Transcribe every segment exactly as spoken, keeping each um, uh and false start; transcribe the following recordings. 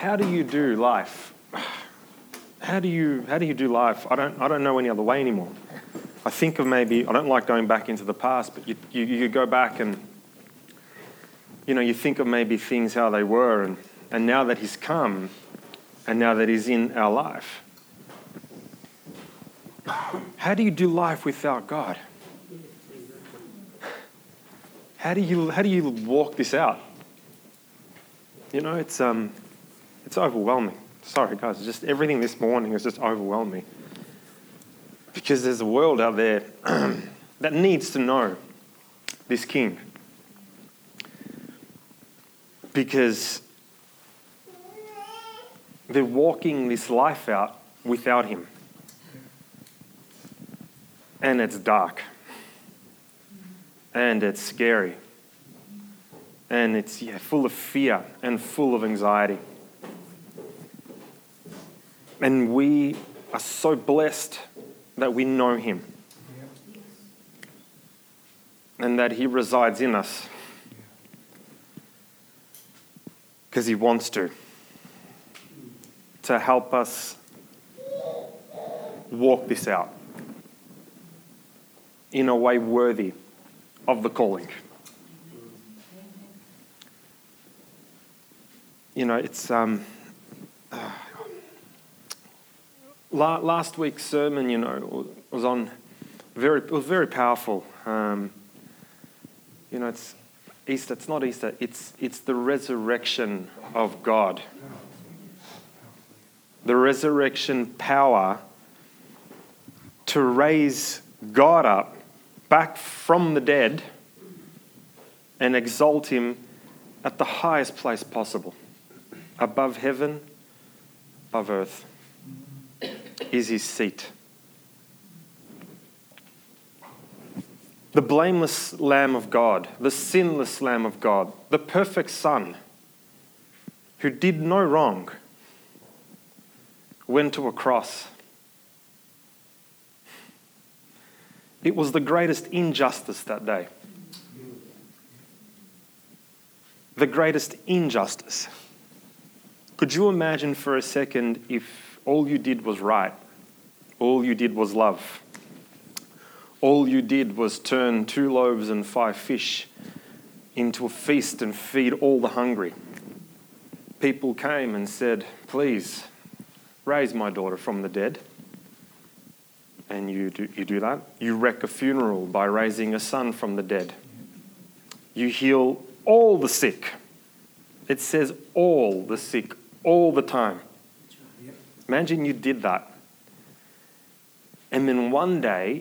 how do you do life? How do you how do you do life? I don't I don't know any other way anymore. I think of maybe I don't like going back into the past, but you you, you go back and you know you think of maybe things how they were, and, and now that He's come, and now that He's in our life. How do you do life without God? How do you how do you walk this out? You know, it's um, it's overwhelming. Sorry, guys, just everything this morning has just overwhelmed me. Because there's a world out there that needs to know this King. Because they're walking this life out without Him. And it's dark. And it's scary. And it's yeah, full of fear and full of anxiety. And we are so blessed that we know Him. And that He resides in us. Because He wants to. To help us walk this out in a way worthy of the calling. You know, it's um, uh, la- last week's sermon. You know, was on very. It was very powerful. Um, you know, it's Easter. It's not Easter. It's it's the resurrection of God. The resurrection power to raise God up back from the dead and exalt Him at the highest place possible. Above heaven, above earth, is His seat. The blameless Lamb of God, the sinless Lamb of God, the perfect Son, who did no wrong, went to a cross. It was the greatest injustice that day. The greatest injustice. Could you imagine for a second if all you did was right? All you did was love. All you did was turn two loaves and five fish into a feast and feed all the hungry. People came and said, please, raise my daughter from the dead. And you do, you do that. You wreck a funeral by raising a son from the dead. You heal all the sick. It says all the sick, all the time. Imagine you did that. And then one day,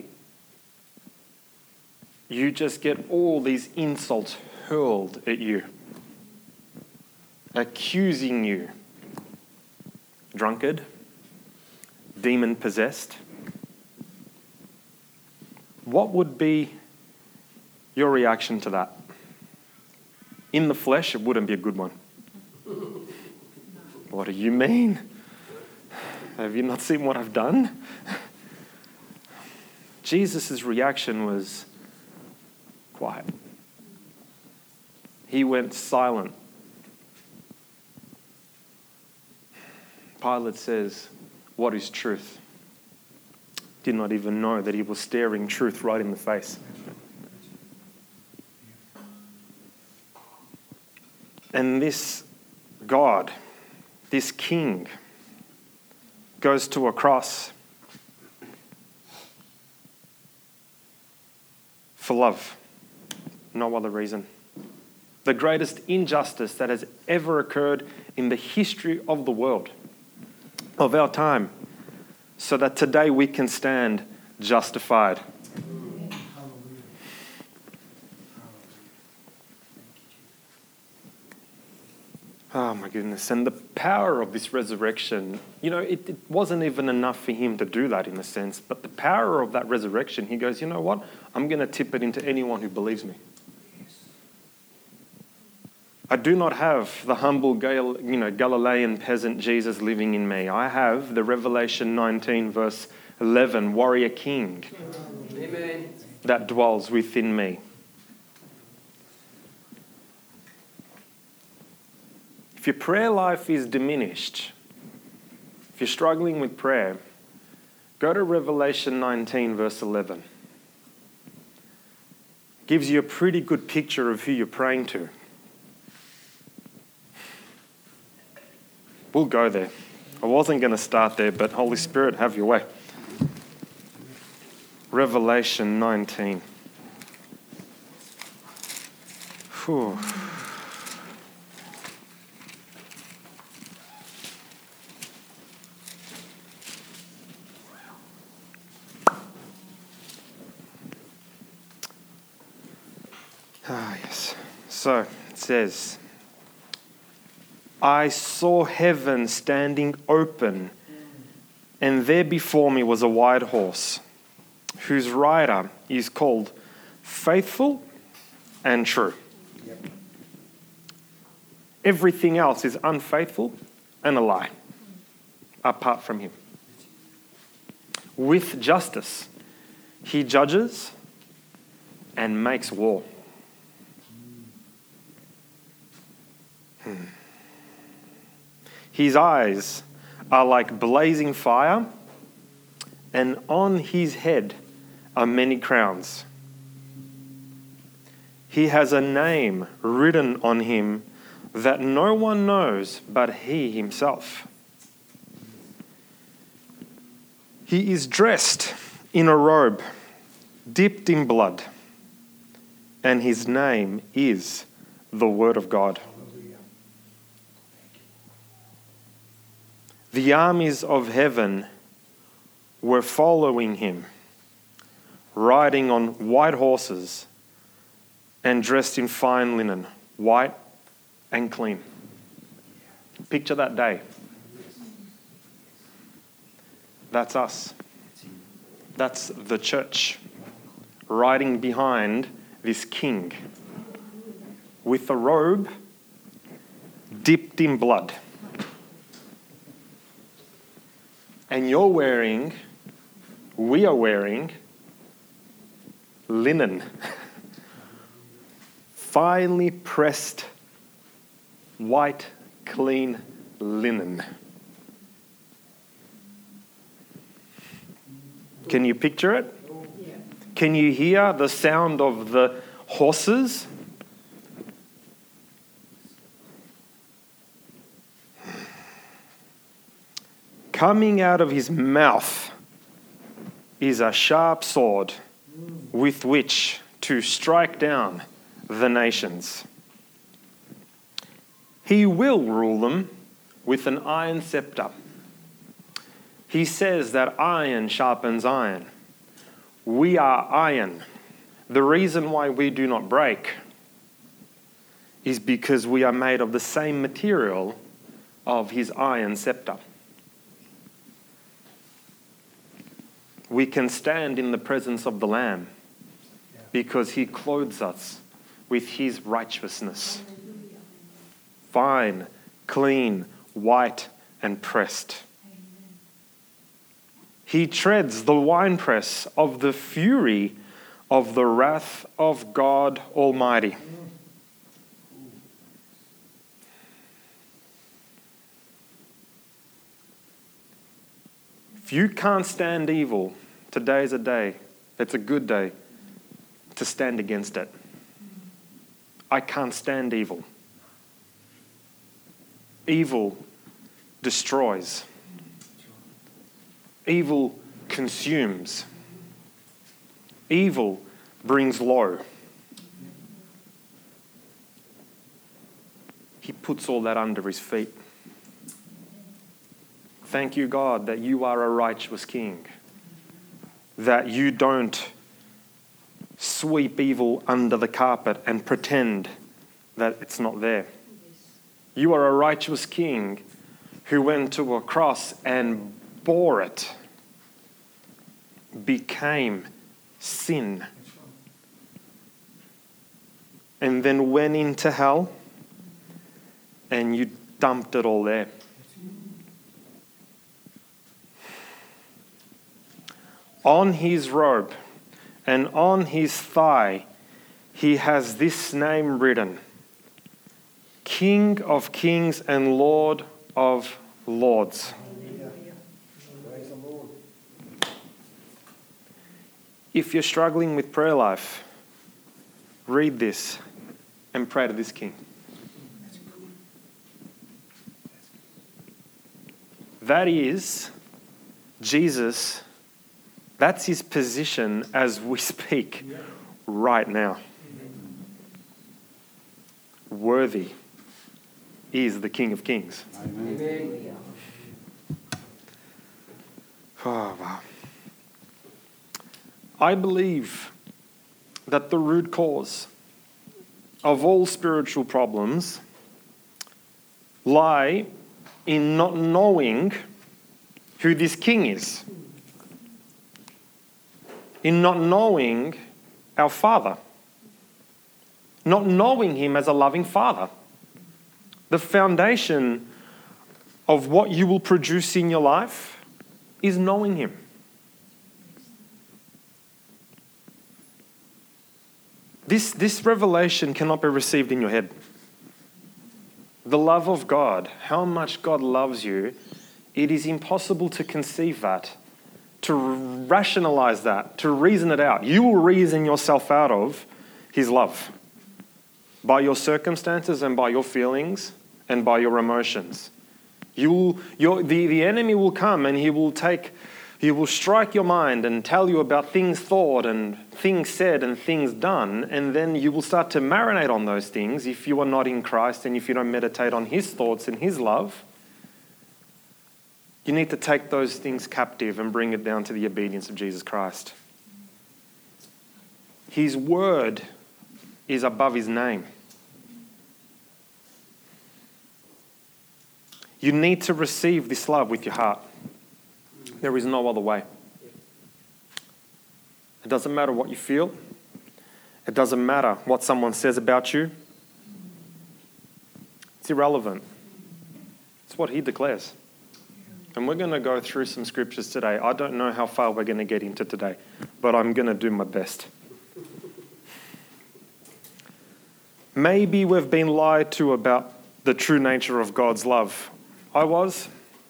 you just get all these insults hurled at you, accusing you. Drunkard, demon-possessed. What would be your reaction to that? In the flesh, it wouldn't be a good one. What do you mean? Have you not seen what I've done? Jesus' reaction was quiet. He went silent. Pilate says, what is truth? Did not even know that he was staring truth right in the face. And this God, this King, goes to a cross for love, no other reason. The greatest injustice that has ever occurred in the history of the world, of our time, so that today we can stand justified. Oh my goodness. And the power of this resurrection, you know, it, it wasn't even enough for him to do that in a sense, but the power of that resurrection, he goes, you know what? I'm going to tip it into anyone who believes me. I do not have the humble, Gal- you know, Galilean peasant Jesus living in me. I have the Revelation nineteen verse eleven warrior king. Amen. That dwells within me. If If your prayer life is diminished, if you're struggling with prayer, go to Revelation nineteen, verse eleven. Gives you a pretty good picture of who you're praying to. We'll go there. I wasn't going to start there, but Holy Spirit, have your way. Revelation nineteen. Whew. Ah, yes. So it says, I saw heaven standing open, and there before me was a white horse, whose rider is called Faithful and True. Yep. Everything else is unfaithful and a lie, apart from him. With justice, he judges and makes war. Hmm. His eyes are like blazing fire, and on his head are many crowns. He has a name written on him that no one knows but he himself. He is dressed in a robe dipped in blood, and his name is the Word of God. The armies of heaven were following him, riding on white horses and dressed in fine linen, white and clean. Picture that day. That's us. That's the church, riding behind this king with a robe dipped in blood. And you're wearing, we are wearing, linen. Finely pressed, white, clean linen. Can you picture it? Can you hear the sound of the horses? Coming out of his mouth is a sharp sword with which to strike down the nations. He will rule them with an iron scepter. He says that iron sharpens iron. We are iron. The reason why we do not break is because we are made of the same material of his iron scepter. We can stand in the presence of the Lamb because he clothes us with his righteousness. Fine, clean, white, and pressed. He treads the winepress of the fury of the wrath of God Almighty. If you can't stand evil, today's a day, it's a good day to stand against it. I can't stand evil. Evil destroys. Evil consumes. Evil brings low. He puts all that under his feet. Thank you, God, that you are a righteous king, that you don't sweep evil under the carpet and pretend that it's not there. You are a righteous king who went to a cross and bore it, became sin, and then went into hell, and you dumped it all there. On his robe and on his thigh, he has this name written: King of kings and Lord of lords. Praise the Lord. If you're struggling with prayer life, read this and pray to this King. That is Jesus. That's his position as we speak right now. Worthy is the King of Kings. Amen. Oh, wow. I believe that the root cause of all spiritual problems lie in not knowing who this King is, in not knowing our Father, not knowing him as a loving Father. The foundation of what you will produce in your life is knowing him. This, this revelation cannot be received in your head. The love of God, how much God loves you, it is impossible to conceive that, to rationalize that, to reason it out. You will reason yourself out of his love by your circumstances and by your feelings and by your emotions. You will, your, the, the enemy will come and he will take, he will strike your mind and tell you about things thought and things said and things done, and then you will start to marinate on those things if you are not in Christ and if you don't meditate on his thoughts and his love. You need to take those things captive and bring it down to the obedience of Jesus Christ. His word is above his name. You need to receive this love with your heart. There is no other way. It doesn't matter what you feel. It doesn't matter what someone says about you. It's irrelevant. It's what he declares. And we're going to go through some scriptures today. I don't know how far we're going to get into today, but I'm going to do my best. Maybe we've been lied to about the true nature of God's love. I was.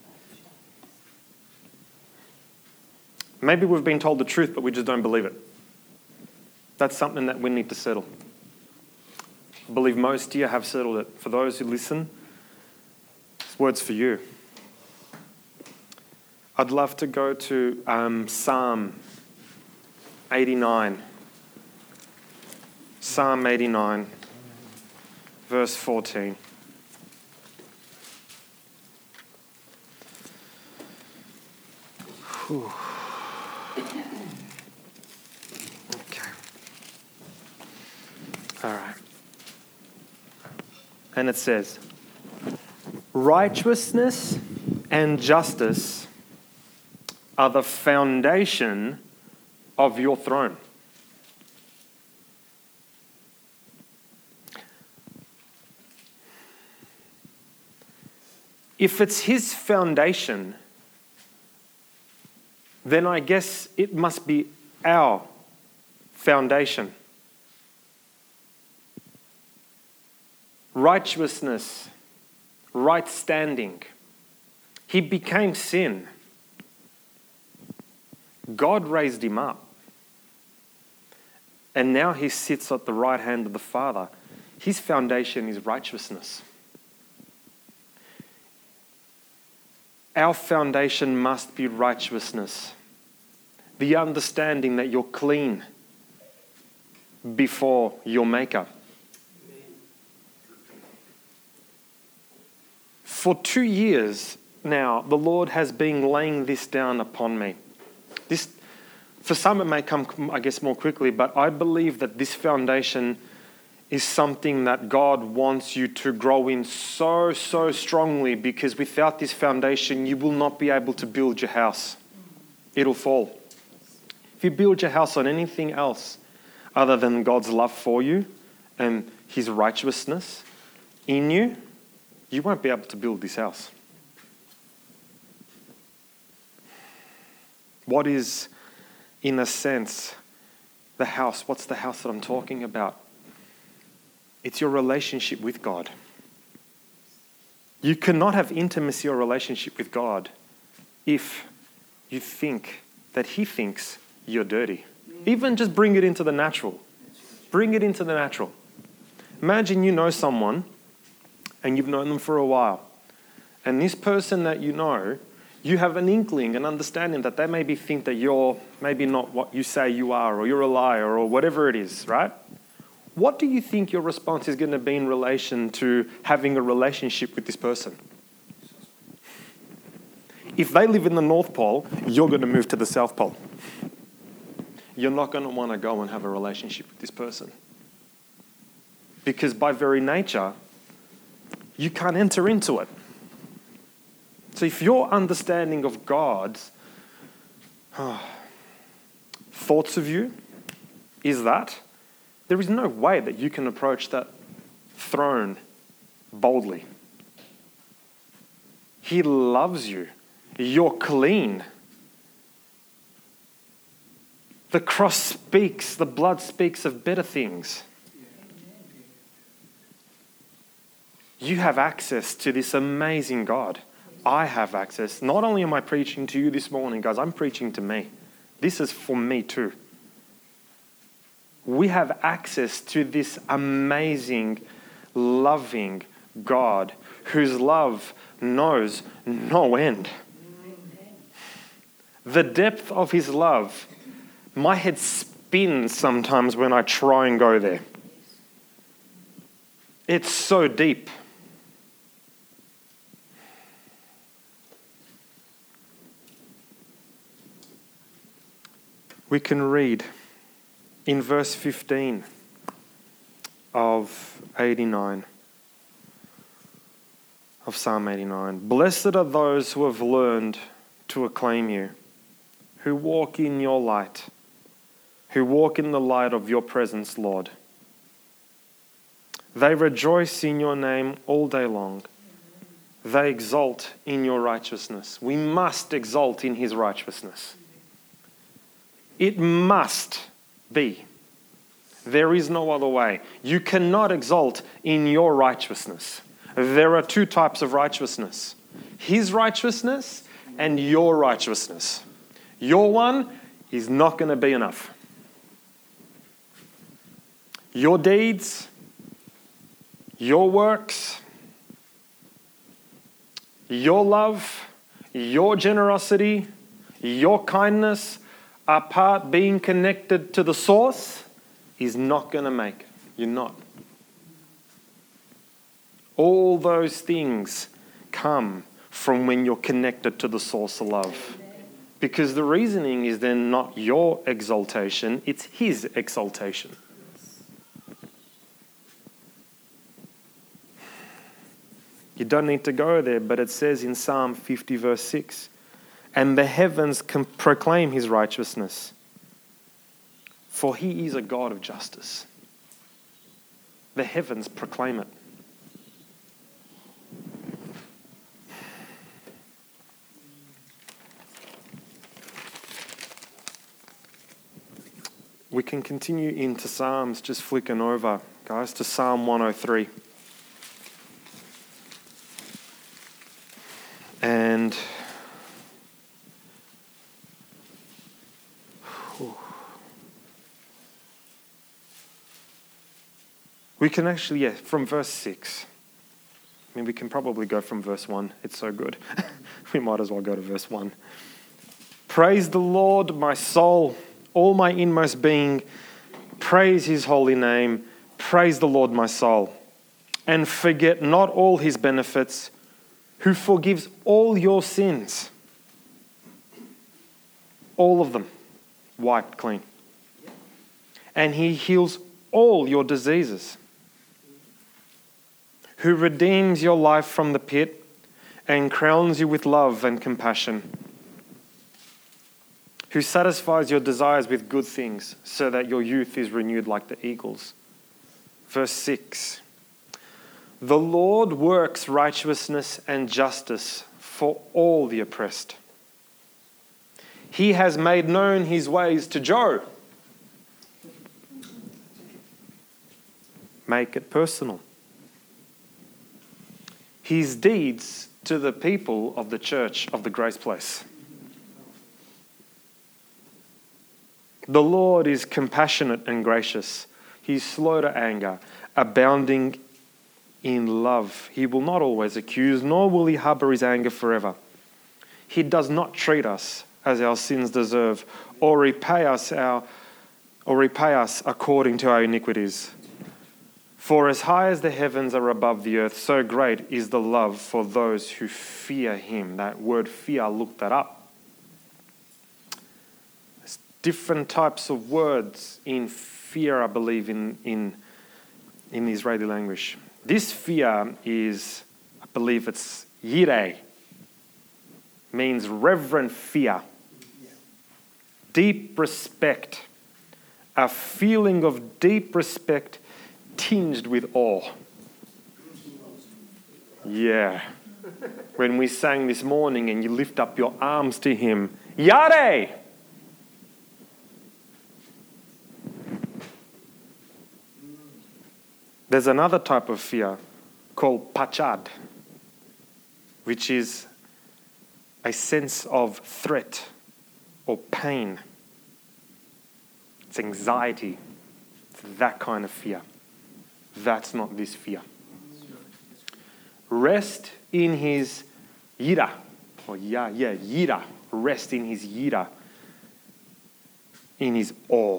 Maybe we've been told the truth, but we just don't believe it. That's something that we need to settle. I believe most here have settled it. For those who listen, this word's for you. I'd love to go to um, Psalm eighty-nine. Psalm eighty-nine, verse fourteen. Whew. Okay. All right. And it says, righteousness and justice are the foundation of your throne. If it's his foundation, then I guess it must be our foundation. Righteousness, right standing. He became sin. God raised him up. And now he sits at the right hand of the Father. His foundation is righteousness. Our foundation must be righteousness. The understanding that you're clean before your Maker. For two years now, the Lord has been laying this down upon me. This, for some, it may come, I guess, more quickly, but I believe that this foundation is something that God wants you to grow in so, so strongly, because without this foundation, you will not be able to build your house. It'll fall. If you build your house on anything else other than God's love for you and his righteousness in you, you won't be able to build this house. What is, in a sense, the house? What's the house that I'm talking about? It's your relationship with God. You cannot have intimacy or relationship with God if you think that He thinks you're dirty. Even just bring it into the natural. Bring it into the natural. Imagine you know someone and you've known them for a while. And this person that you know, you have an inkling, an understanding that they maybe think that you're maybe not what you say you are, or you're a liar, or whatever it is, right? What do you think your response is going to be in relation to having a relationship with this person? If they live in the North Pole, you're going to move to the South Pole. You're not going to want to go and have a relationship with this person. Because by very nature, you can't enter into it. So if your understanding of God's oh, thoughts of you is that, there is no way that you can approach that throne boldly. He loves you. You're clean. The cross speaks, the blood speaks of better things. You have access to this amazing God. I have access. Not only am I preaching to you this morning, guys, I'm preaching to me. This is for me too. We have access to this amazing, loving God whose love knows no end. The depth of His love, my head spins sometimes when I try and go there. It's so deep. We can read in verse fifteen of eighty-nine, of Psalm eighty-nine. Blessed are those who have learned to acclaim you, who walk in your light, who walk in the light of your presence, Lord. They rejoice in your name all day long. They exult in your righteousness. We must exult in His righteousness. It must be. There is no other way. You cannot exult in your righteousness. There are two types of righteousness. His righteousness and your righteousness. Your one is not going to be enough. Your deeds, your works, your love, your generosity, your kindness, apart being connected to the source, is not going to make it. You're not. All those things come from when you're connected to the source of love. Because the reasoning is then not your exaltation, it's His exaltation. You don't need to go there, but it says in Psalm fifty verse six, and the heavens can proclaim His righteousness, for He is a God of justice. The heavens proclaim it. We can continue into Psalms, just flicking over, guys, to Psalm one oh three. And we can actually, yeah, from verse six. I mean, we can probably go from verse one. It's so good. We might as well go to verse one. Praise the Lord, my soul, all my inmost being. Praise His holy name. Praise the Lord, my soul. And forget not all His benefits, who forgives all your sins. All of them wiped clean. And He heals all your diseases. Who redeems your life from the pit and crowns you with love and compassion. Who satisfies your desires with good things so that your youth is renewed like the eagles. Verse six. The Lord works righteousness and justice for all the oppressed. He has made known His ways to Job. Make it personal. his deeds to the people of the church of the Grace Place. The Lord is compassionate and gracious. He is slow to anger, abounding in love. He will not always accuse, nor will he harbor his anger forever. He does not treat us as our sins deserve, or repay us our or repay us according to our iniquities. For as high as the heavens are above the earth, so great is the love for those who fear him. That word fear, look that up. There's different types of words in fear, I believe, in, in, in the Israeli language. This fear is, I believe it's yireh, means reverent fear, deep respect, a feeling of deep respect tinged with awe. Yeah. When we sang this morning and you lift up your arms to him, Yare! There's another type of fear called pachad, which is a sense of threat or pain. It's anxiety. It's that kind of fear. That's not this fear. Rest in his yira. Or yeah, yeah, yira. Rest in his yira. In his awe.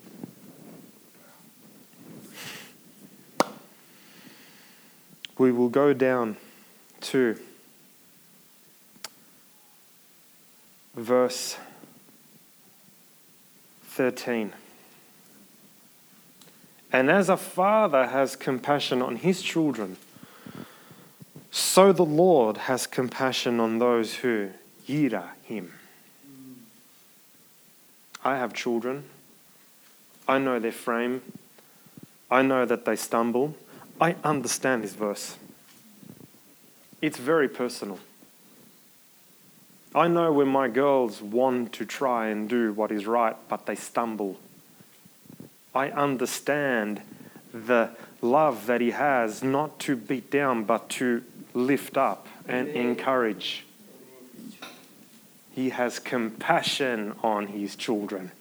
We will go down to verse thirteen. And as a father has compassion on his children, so the Lord has compassion on those who yira him. I have children. I know their frame. I know that they stumble. I understand this verse. It's very personal. I know when my girls want to try and do what is right, but they stumble. I understand the love that he has, not to beat down, but to lift up and encourage. He has compassion on his children.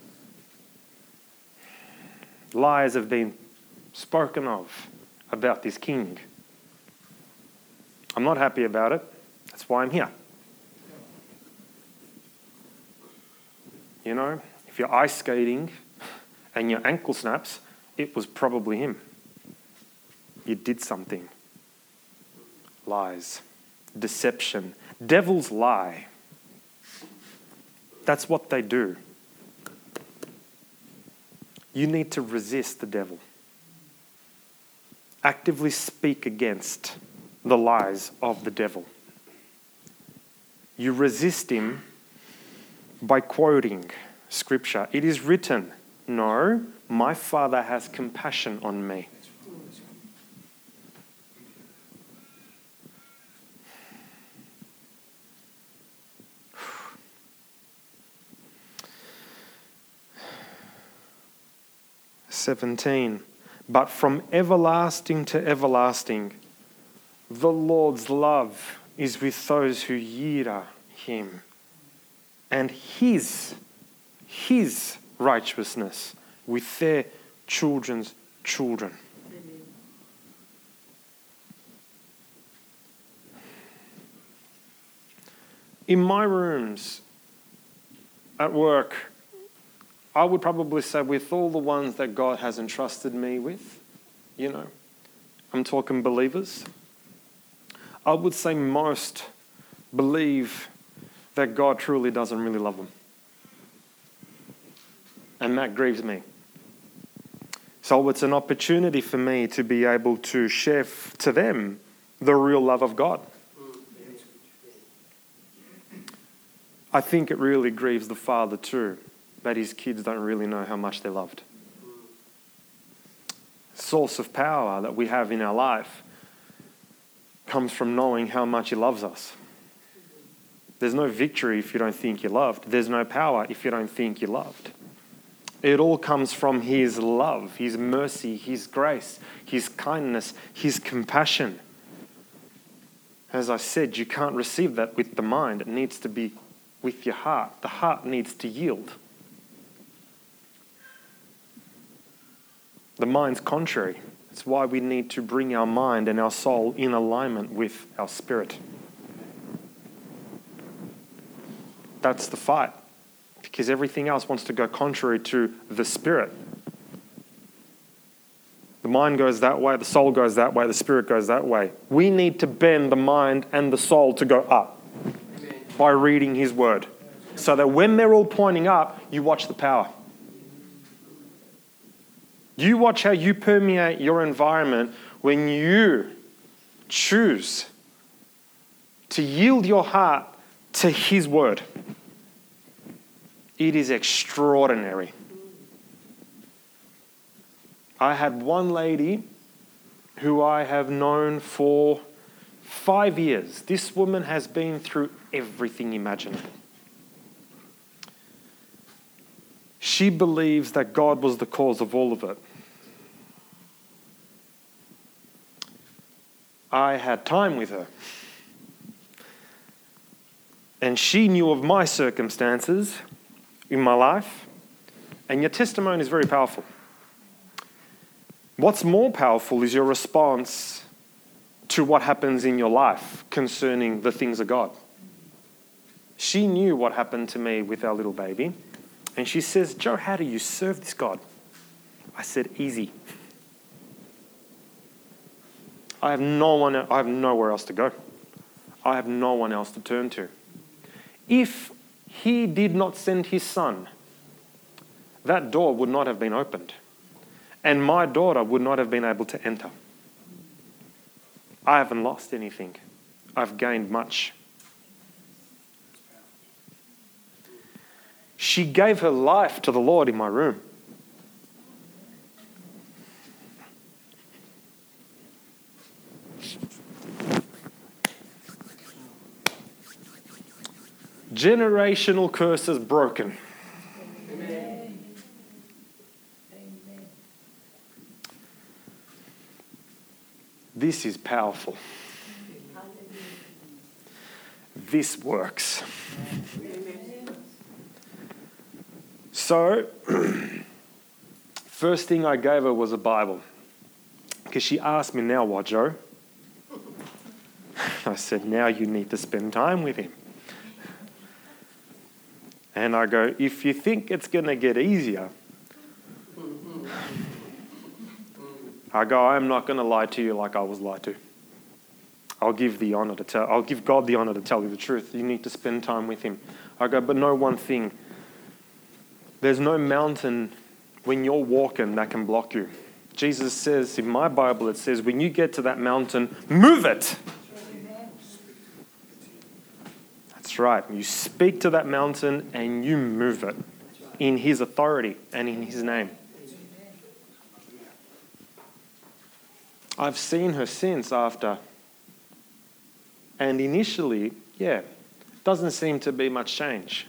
Lies have been spoken of about this king. I'm not happy about it. That's why I'm here. You know, if you're ice skating and your ankle snaps, it was probably him. You did something. Lies. Deception. Devils lie. That's what they do. You need to resist the devil. Actively speak against the lies of the devil. You resist him by quoting scripture. It is written, no, my Father has compassion on me. seventeen. But from everlasting to everlasting, the Lord's love is with those who yira him, and his, his righteousness with their children's children. Amen. In my rooms at work, I would probably say with all the ones that God has entrusted me with, you know, I'm talking believers, I would say most believe that God truly doesn't really love them. And that grieves me. So it's an opportunity for me to be able to share f- to them the real love of God. I think it really grieves the Father too, that his kids don't really know how much they're loved. Source of power that we have in our life comes from knowing how much he loves us. There's no victory if you don't think you're loved. There's no power if you don't think you're loved. It all comes from his love, his mercy, his grace, his kindness, his compassion. As I said, you can't receive that with the mind. It needs to be with your heart. The heart needs to yield. The mind's contrary. That's why we need to bring our mind and our soul in alignment with our spirit. That's the fight. Because everything else wants to go contrary to the spirit. The mind goes that way, the soul goes that way, the spirit goes that way. We need to bend the mind and the soul to go up by reading His Word. So that when they're all pointing up, you watch the power. You watch how you permeate your environment when you choose to yield your heart to His Word. It is extraordinary. I had one lady who I have known for five years. This woman has been through everything imaginable. She believes that God was the cause of all of it. I had time with her. And she knew of my circumstances in my life. And your testimony is very powerful. What's more powerful is your response to what happens in your life concerning the things of God. She knew what happened to me with our little baby. And she says, Joe, how do you serve this God? I said, easy. I have no one, I have nowhere else to go. I have no one else to turn to. If He did not send His Son, that door would not have been opened. And my daughter would not have been able to enter. I haven't lost anything. I've gained much. She gave her life to the Lord in my room. Generational curses broken. Amen. This is powerful. This works. So, first thing I gave her was a Bible. Because she asked me, now what, Joe? I said, now you need to spend time with Him. And I go, if you think it's going to get easier, I go, I'm not going to lie to you like I was lied to. I'll give the honor to tell, I'll give God the honor to tell you the truth. You need to spend time with Him. I go, but know one thing. There's no mountain when you're walking that can block you. Jesus says, in my Bible, it says, when you get to that mountain, move it. That's right. You speak to that mountain and you move it in His authority and in His name. I've seen her since after. And initially, yeah, doesn't seem to be much change.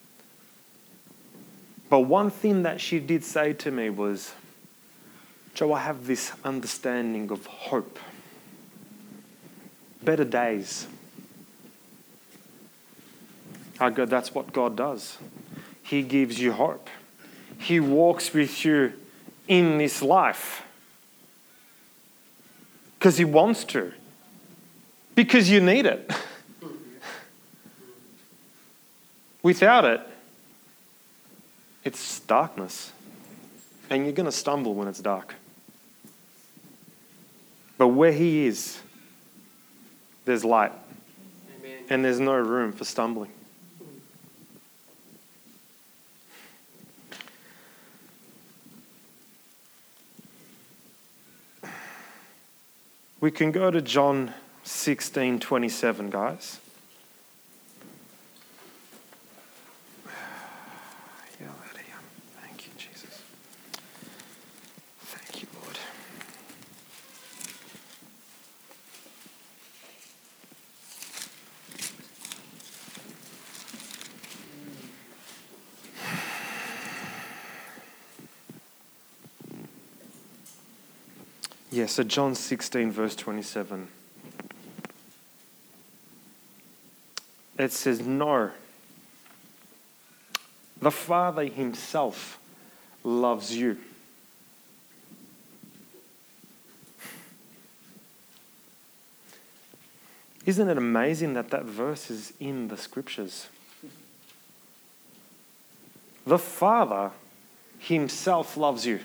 But one thing that she did say to me was, Joe, I have this understanding of hope. Better days. I go, that's what God does. He gives you hope. He walks with you in this life. Because He wants to. Because you need it. Without it, it's darkness. And you're going to stumble when it's dark. But where He is, there's light. Amen. And there's no room for stumbling. We can go to John sixteen twenty-seven, guys. Thank you, Jesus. Thank you, Lord. Yeah, so John sixteen, verse twenty-seven. it says, no. The Father himself loves you. Isn't it amazing that that verse is in the scriptures? The Father himself loves you.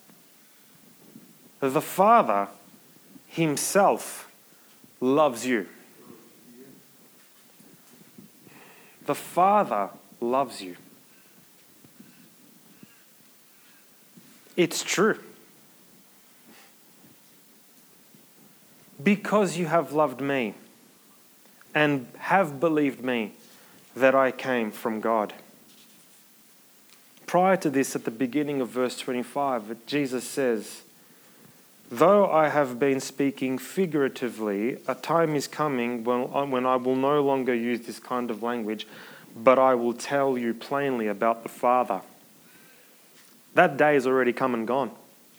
The Father himself loves you. The Father loves you. It's true. Because you have loved me and have believed me that I came from God. Prior to this, at the beginning of verse twenty-five, Jesus says, though I have been speaking figuratively, a time is coming when, when I will no longer use this kind of language, but I will tell you plainly about the Father. That day is already come and gone.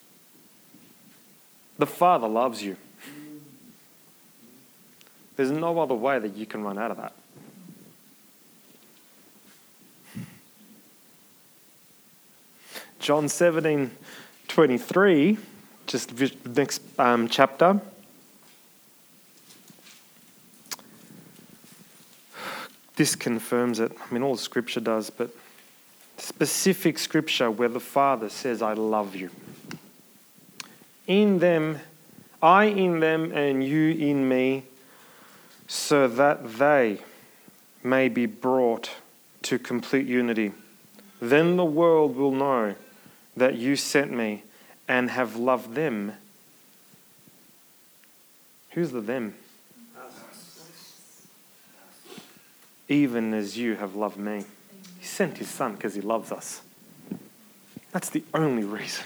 The Father loves you. There's no other way that you can run out of that. John seventeen twenty-three, just the next um, chapter. This confirms it. I mean, all scripture does, but specific scripture where the Father says, I love you. In them, I in them and you in me, so that they may be brought to complete unity. Then the world will know that you sent me and have loved them. Who's the them? Us. Even as you have loved me. He sent his son because he loves us. That's the only reason.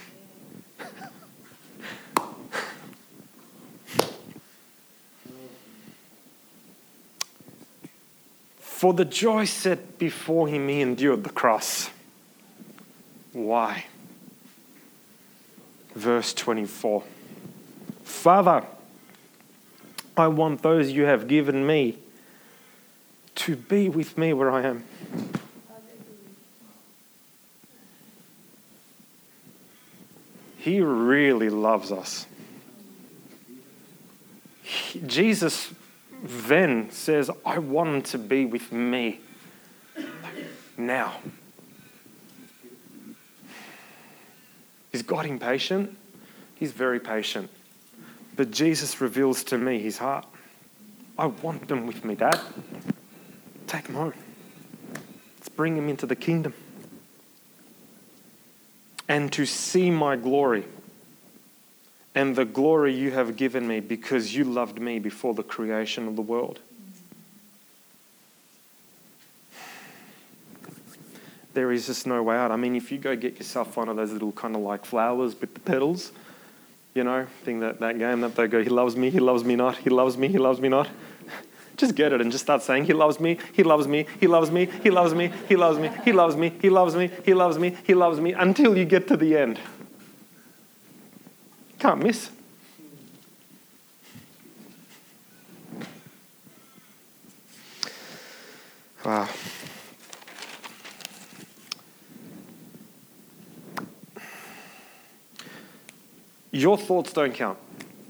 For the joy set before him, he endured the cross. Why? Verse twenty-four. Father, I want those you have given me to be with me where I am. He really loves us. He, Jesus then says, I want him to be with me now. Is God impatient? He's very patient. But Jesus reveals to me his heart. I want them with me, Dad. Take them home. Let's bring them into the kingdom. And to see my glory and the glory you have given me because you loved me before the creation of the world. There is just no way out. I mean, if you go get yourself one of those little kind of like flowers with the petals, you know, thing that, that game that they go, he loves me, he loves me not, he loves me, he loves me not. Just get it and just start saying, he loves me, he loves me, he loves me, he loves me, he loves me, he loves me, he loves me, he loves me, he loves me, until you get to the end. Can't miss. Wow. Your thoughts don't count.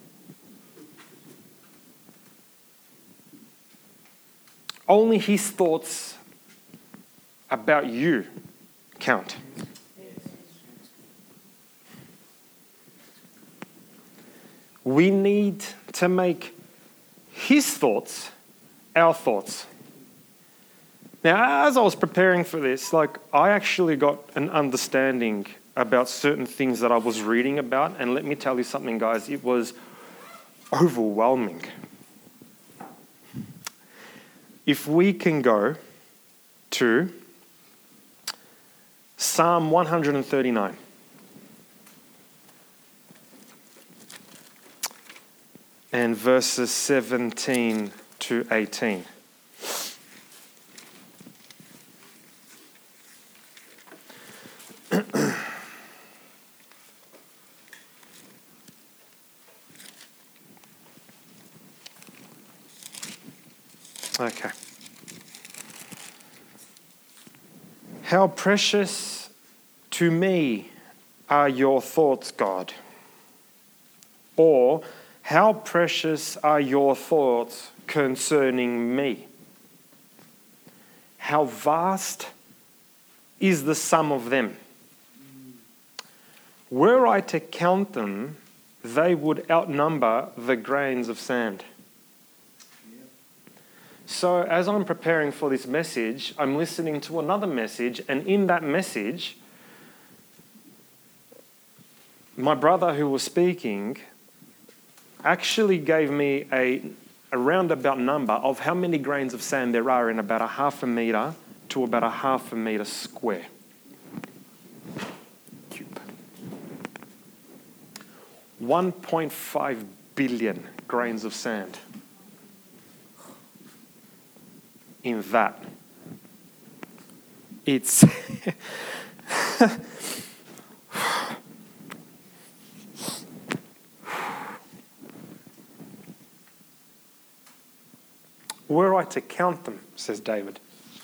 Only his thoughts about you count. We need to make his thoughts our thoughts. Now, as I was preparing for this, like, I actually got an understanding about certain things that I was reading about, and let me tell you something, guys, it was overwhelming. If we can go to Psalm one thirty-nine. And verses seventeen to eighteen. Okay. How precious to me are your thoughts, God. Or, how precious are your thoughts concerning me? How vast is the sum of them? Were I to count them, they would outnumber the grains of sand. So as I'm preparing for this message, I'm listening to another message, and in that message, my brother who was speaking actually gave me a, a roundabout number of how many grains of sand there are in about a half a metre to about a half a metre square. Cube. one point five billion grains of sand in that. It's were I to count them, says David,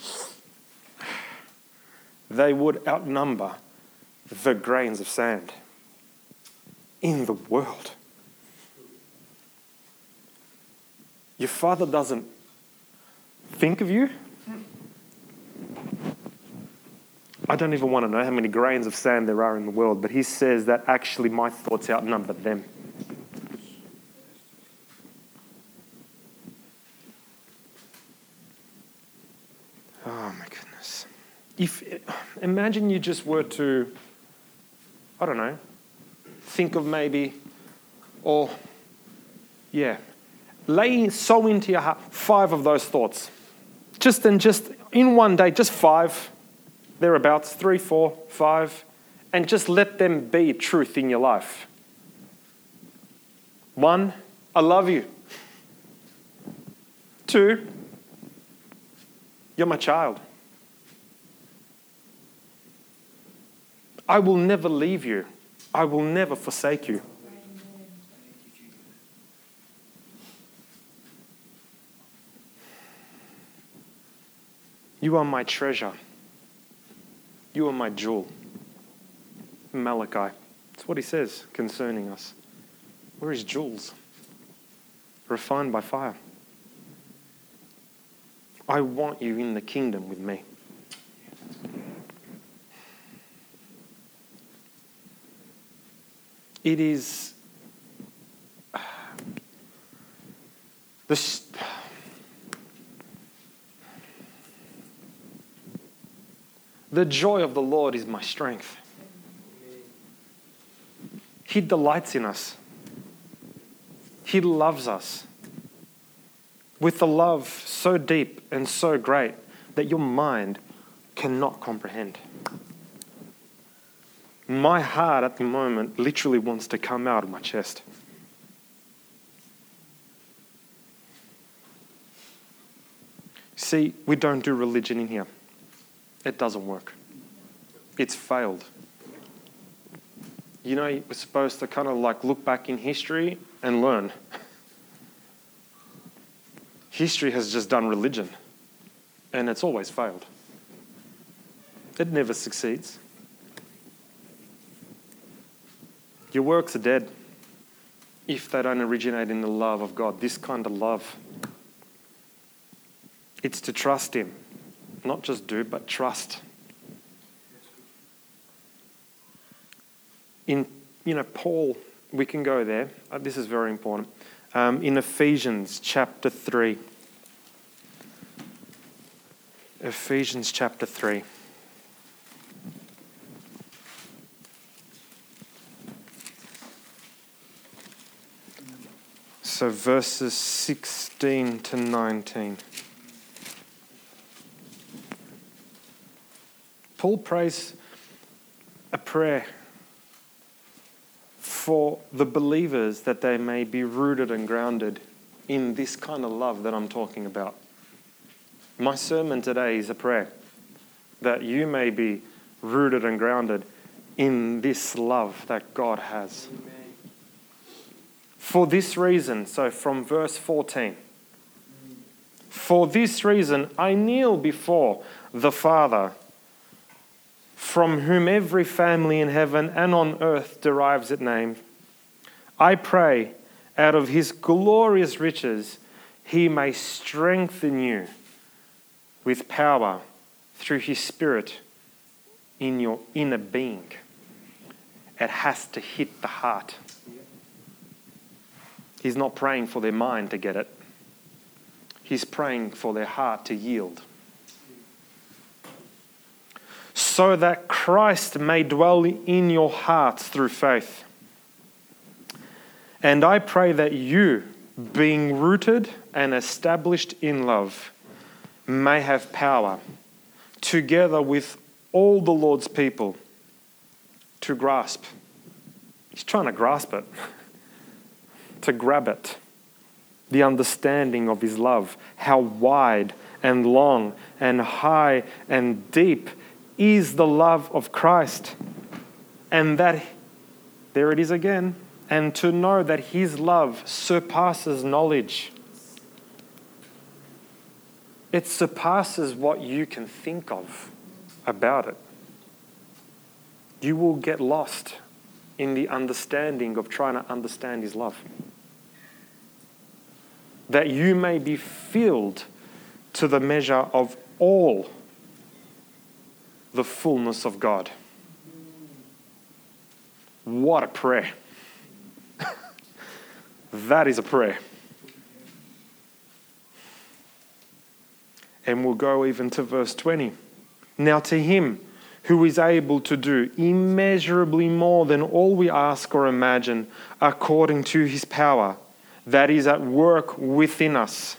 they would outnumber the grains of sand in the world. Your Father doesn't think of you. I don't even want to know how many grains of sand there are in the world, but he says that actually my thoughts outnumber them. Oh my goodness. If imagine you just were to, I don't know, think of maybe, or yeah, lay so into your heart five of those thoughts. Just and just in one day, just five, thereabouts, three, four, five, and just let them be truth in your life. One, I love you. Two, you're my child. I will never leave you. I will never forsake you. You are my treasure. You are my jewel. Malachi. That's what he says concerning us. We're his jewels, refined by fire. I want you in the kingdom with me. It is the the joy of the Lord is my strength. He delights in us. He loves us with a love so deep and so great that your mind cannot comprehend. My heart at the moment literally wants to come out of my chest. See, we don't do religion in here. It doesn't work. It's failed. You know, we're supposed to kind of like look back in history and learn. History has just done religion, and it's always failed. It never succeeds. Your works are dead if they don't originate in the love of God, this kind of love. It's to trust Him, not just do, but trust. In, you know, Paul, we can go there. Uh, this is very important. Um, in Ephesians chapter three. Ephesians chapter three. So verses sixteen to nineteen. Paul prays a prayer for the believers that they may be rooted and grounded in this kind of love that I'm talking about. My sermon today is a prayer that you may be rooted and grounded in this love that God has. Amen. For this reason, so from verse fourteen, for this reason I kneel before the Father, from whom every family in heaven and on earth derives its name, I pray out of his glorious riches he may strengthen you with power through his Spirit in your inner being. It has to hit the heart. He's not praying for their mind to get it. He's praying for their heart to yield. So that Christ may dwell in your hearts through faith. And I pray that you, being rooted and established in love, may have power, together with all the Lord's people, to grasp. He's trying to grasp it, to grab it. The understanding of his love, how wide and long and high and deep is the love of Christ. And that, there it is again, and to know that his love surpasses knowledge. It surpasses what you can think of about it. You will get lost in the understanding of trying to understand his love. That you may be filled to the measure of all the fullness of God. What a prayer. That is a prayer. And we'll go even to verse twenty. Now to him who is able to do immeasurably more than all we ask or imagine, according to his power that is at work within us.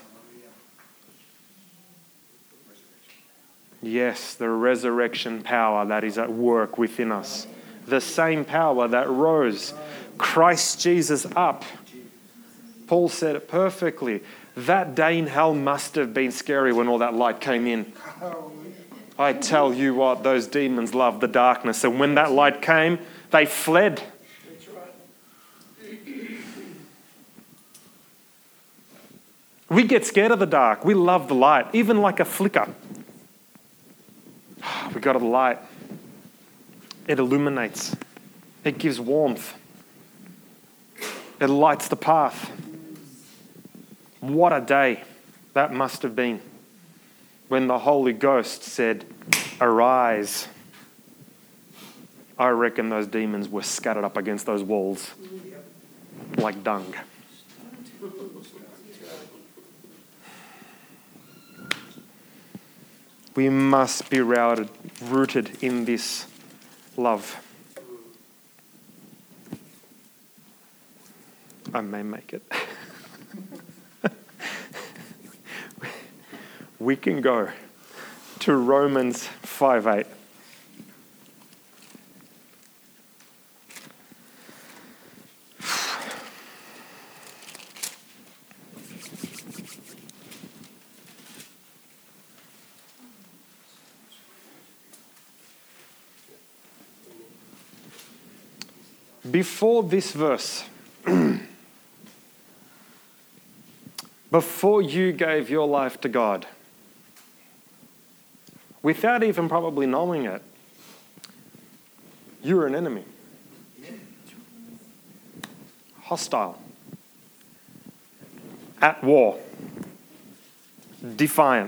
Yes, the resurrection power that is at work within us. The same power that rose Christ Jesus up. Paul said it perfectly. That day in hell must have been scary when all that light came in. I tell you what, those demons love the darkness. And when that light came, they fled. We get scared of the dark. We love the light, even like a flicker. We got the light. It illuminates. It gives warmth. It lights the path. What a day that must have been when the Holy Ghost said, "Arise." I reckon those demons were scattered up against those walls like dung. We must be rooted, rooted in this love. I may make it. We can go to Romans five eight. Before this verse, before you gave your life to God, without even probably knowing it, you were an enemy. Hostile. At war. Defiant.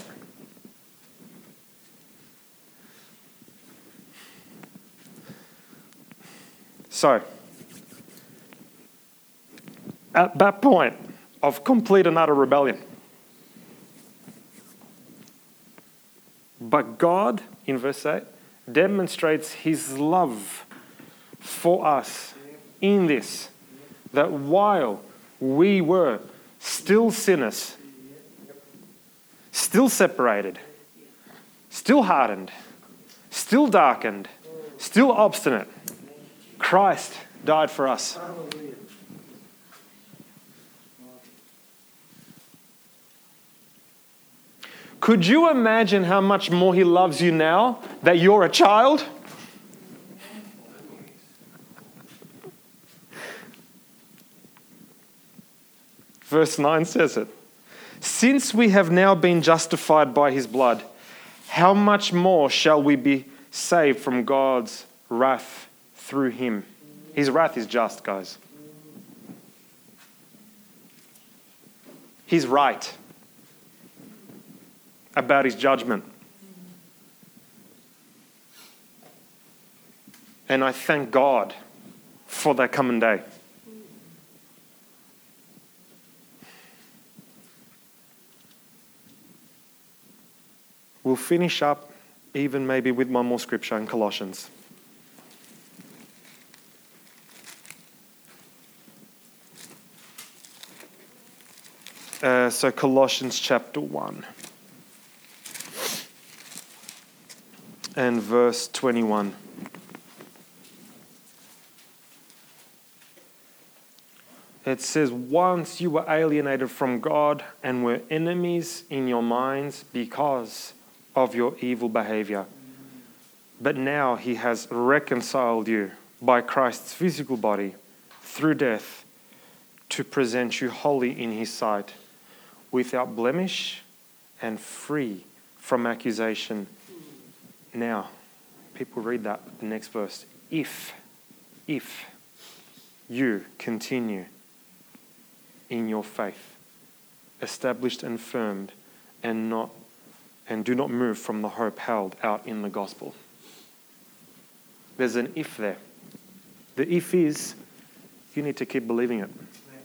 So, at that point of complete and utter rebellion, but God, in verse eight, demonstrates his love for us in this, that while we were still sinners, still separated, still hardened, still darkened, still obstinate, Christ died for us. Could you imagine how much more he loves you now that you're a child? Verse nine says it. Since we have now been justified by his blood, how much more shall we be saved from God's wrath through him. His wrath is just, guys. He's right about his judgment. And I thank God for that coming day. We'll finish up even maybe with one more scripture in Colossians. Uh, so Colossians chapter one and verse twenty-one. It says, once you were alienated from God and were enemies in your minds because of your evil behavior. But now he has reconciled you by Christ's physical body through death to present you holy in his sight, without blemish and free from accusation. Now, people read that, the next verse. If, if you continue in your faith, established and firmed, and not and do not move from the hope held out in the gospel. There's an if there. The if is, you need to keep believing it.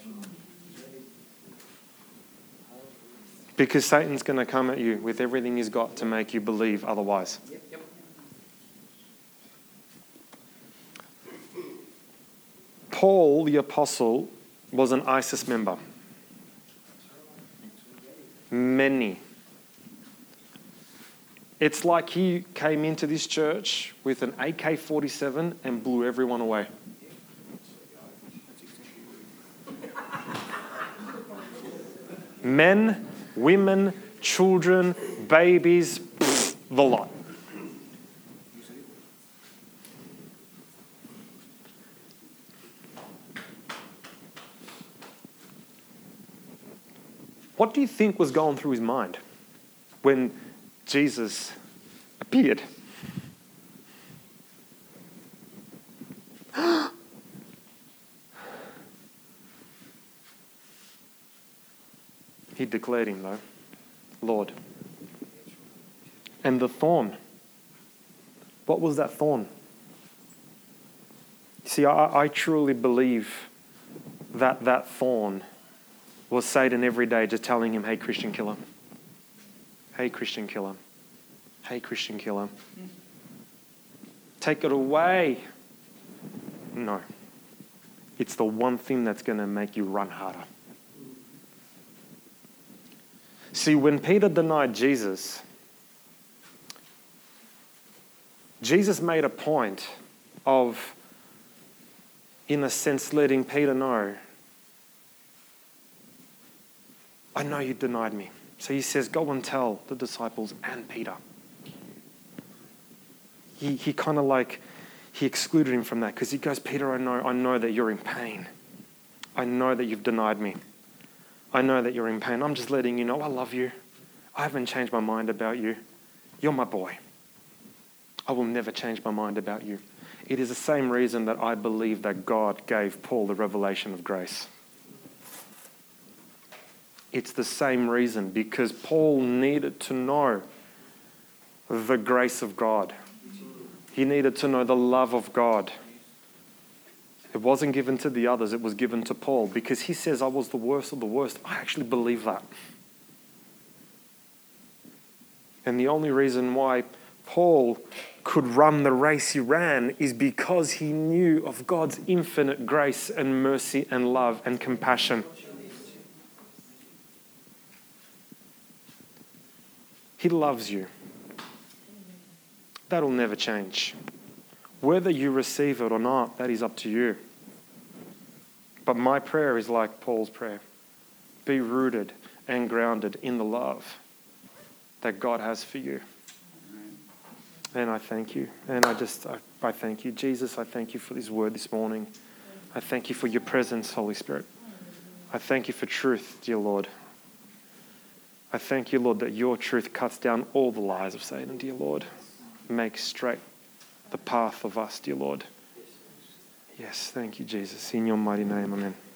Because Satan's going to come at you with everything he's got to make you believe otherwise. Paul, the apostle, was an ISIS member. Many. It's like he came into this church with an A K forty-seven and blew everyone away. Men, women, children, babies, pfft, the lot. What do you think was going through his mind when Jesus appeared? He declared him, though, Lord. And the thorn. What was that thorn? See, I, I truly believe that that thorn was Satan every day just telling him, hey, Christian killer. Hey, Christian killer. Hey, Christian killer. Take it away. No. It's the one thing that's going to make you run harder. See, when Peter denied Jesus, Jesus made a point of, in a sense, letting Peter know, I know you denied me. So he says, go and tell the disciples and Peter. He he kind of like, he excluded him from that because he goes, Peter, I know, I know that you're in pain. I know that you've denied me. I know that you're in pain. I'm just letting you know I love you. I haven't changed my mind about you. You're my boy. I will never change my mind about you. It is the same reason that I believe that God gave Paul the revelation of grace. It's the same reason, because Paul needed to know the grace of God. He needed to know the love of God. It wasn't given to the others, it was given to Paul, because he says, I was the worst of the worst. I actually believe that. And the only reason why Paul could run the race he ran is because he knew of God's infinite grace and mercy and love and compassion. He loves you. That'll never change. Whether you receive it or not, that is up to you. But my prayer is like Paul's prayer. Be rooted and grounded in the love that God has for you. And I thank you. And I just, I, I thank you. Jesus, I thank you for this word this morning. I thank you for your presence, Holy Spirit. I thank you for truth, dear Lord. I thank you, Lord, that your truth cuts down all the lies of Satan, dear Lord. Make straight the path of us, dear Lord. Yes, thank you, Jesus. In your mighty name, amen.